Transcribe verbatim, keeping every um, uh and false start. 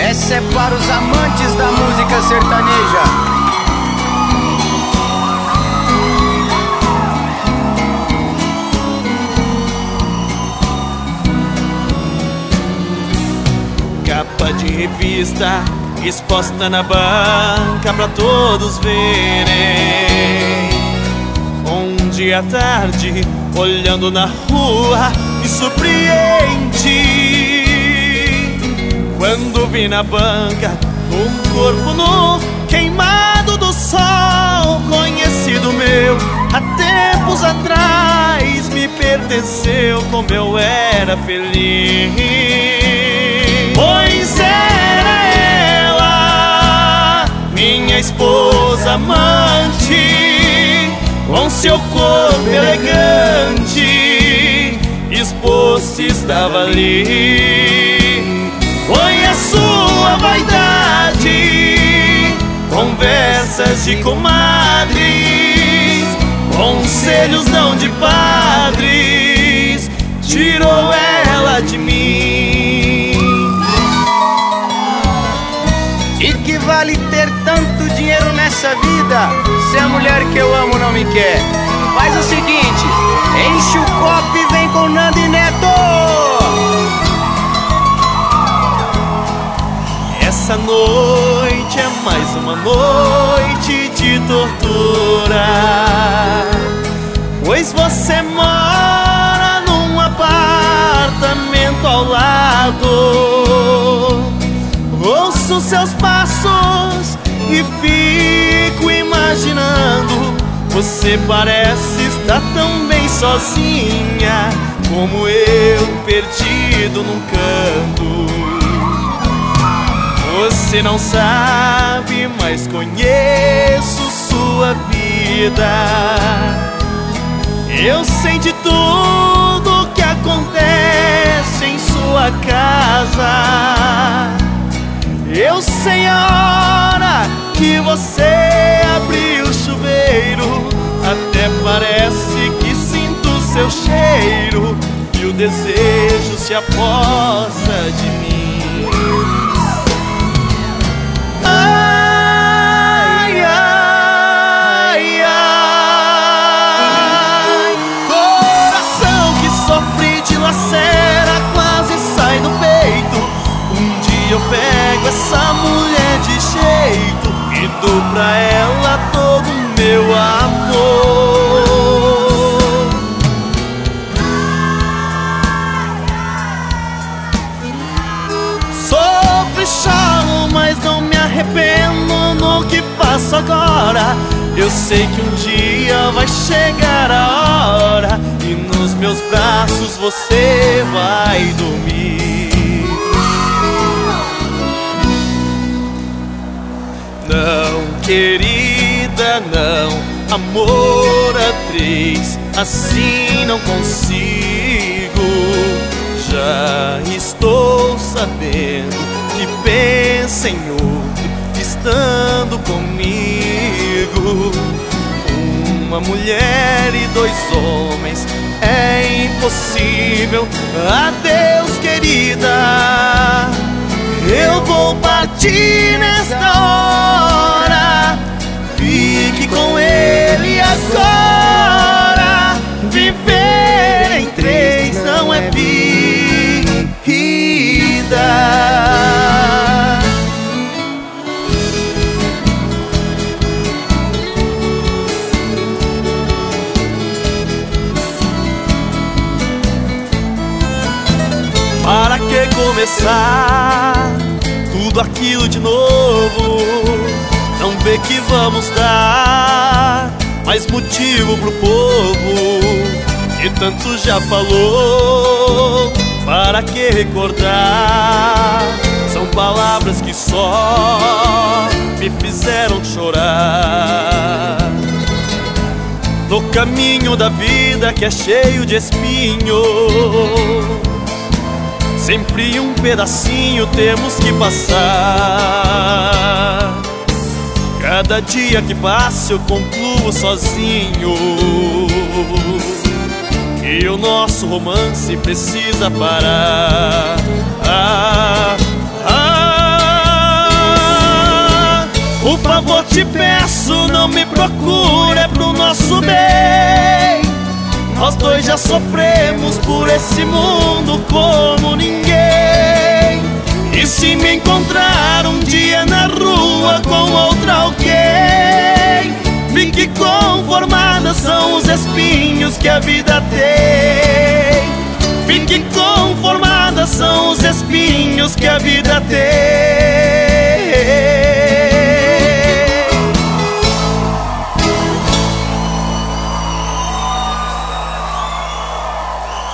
Essa é para os amantes da música sertaneja. Capa de revista exposta na banca pra todos verem. Um dia à tarde, olhando na rua, me surpreendi quando vi na banca um corpo nu, queimado do sol. Conhecido meu, há tempos atrás me pertenceu, como eu era feliz. Pois era ela, minha esposa amante, com seu corpo elegante, exposto estava ali. Foi a sua vaidade, conversas de comadres, conselhos não de padres, tirou ela de mim. E que vale ter tanto dinheiro nessa vida, se a mulher que eu amo não me quer? Faz o seguinte, enche o copo e vem com Nando e Neto. Essa noite é mais uma noite de tortura, pois você mora num apartamento ao lado. Ouço seus passos e fico imaginando, você parece estar tão bem sozinha como eu, perdido num canto. Você não sabe, mas conheço sua vida. Eu sei de tudo que acontece em sua casa. Eu sei a hora que você abriu o chuveiro, até parece que sinto seu cheiro, e o desejo se apossa de mim. Ai, ai, ai, coração que sofre de lacera, quase sai do peito. Um dia eu pego essa mulher de jeito e dou pra ela todo o meu amor. Sofro e choro, mas não me arrependo no que faço agora. Eu sei que um dia vai chegar a hora e nos meus braços você vai dormir. Não, querida, não, amor a três, assim não consigo. Já estou sabendo que pensa em outro estando comigo. Uma mulher e dois homens é impossível. Adeus, querida, eu vou partir nesta hora. Fique com ele agora. Viver em três não é vida. Para que começar tudo aquilo de novo? Não vê que vamos dar mais motivo pro povo que tanto já falou. Para que recordar? São palavras que só me fizeram chorar. No caminho da vida que é cheio de espinho, sempre um pedacinho temos que passar. Cada dia que passa eu concluo sozinho que o nosso romance precisa parar. Ah, ah, favor te peço, não me procure, é pro nosso bem. Nós dois já sofremos por esse mundo como ninguém. E se me encontrar um dia na rua com outra alguém, fique conformada, são os espinhos que a vida tem. Fique conformada, são os espinhos que a vida tem.